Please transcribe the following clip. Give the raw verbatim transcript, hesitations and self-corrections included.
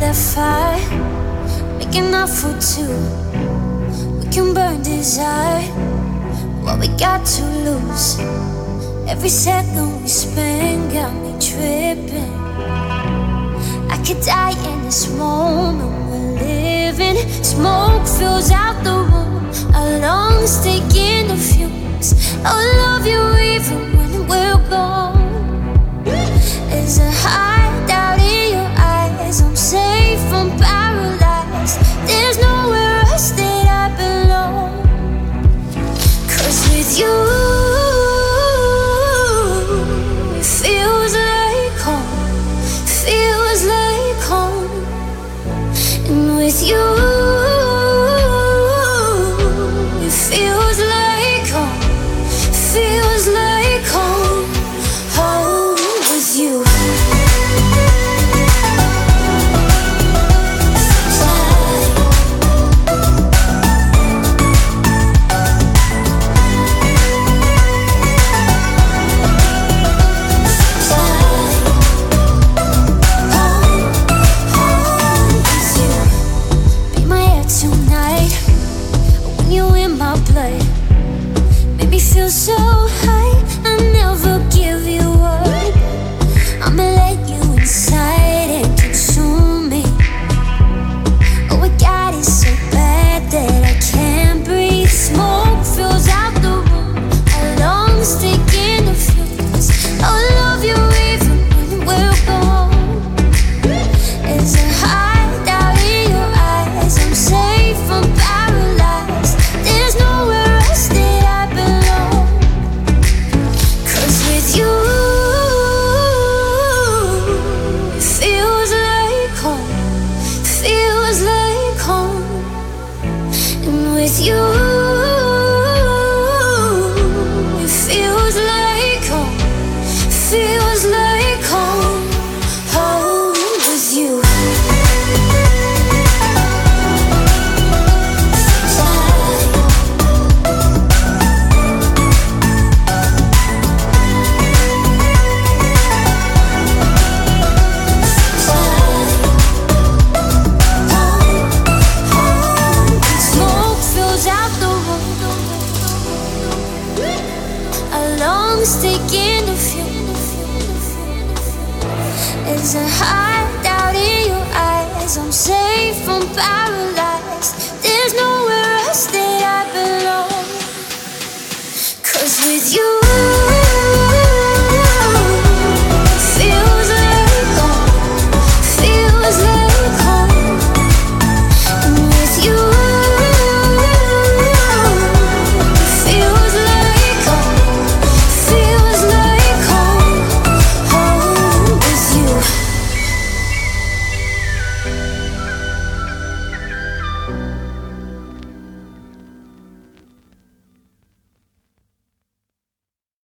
that fire, making enough for two. We can burn desire, what we got to lose. Every second we spend got me tripping. I could die in this moment we're living. Smoke fills out the room, our lungs taking the fumes. I'll love you even when we're gone. There's a hideout in your eyes, I'm safe from paralyzed. There's nowhere else that I belong. Cause with you, it feels like home, feels like home. And with you, it feels like home, feels like home, home with you. Feel so high, I never give you up. I'ma let you inside and consume me. Oh, I got it so bad that I can't breathe. Smoke fills out the room, our lungs taking the fumes. I'll love you even when we're gone. There's a hideout in your eyes, I'm safe from paralyzed. There's nowhere else that I belong. With you, it feels like home, feels like home. And with you, it feels like home, feels like home, home with you. Taking the fumes. There's a hideout in your eyes, I'm safe from paralysis.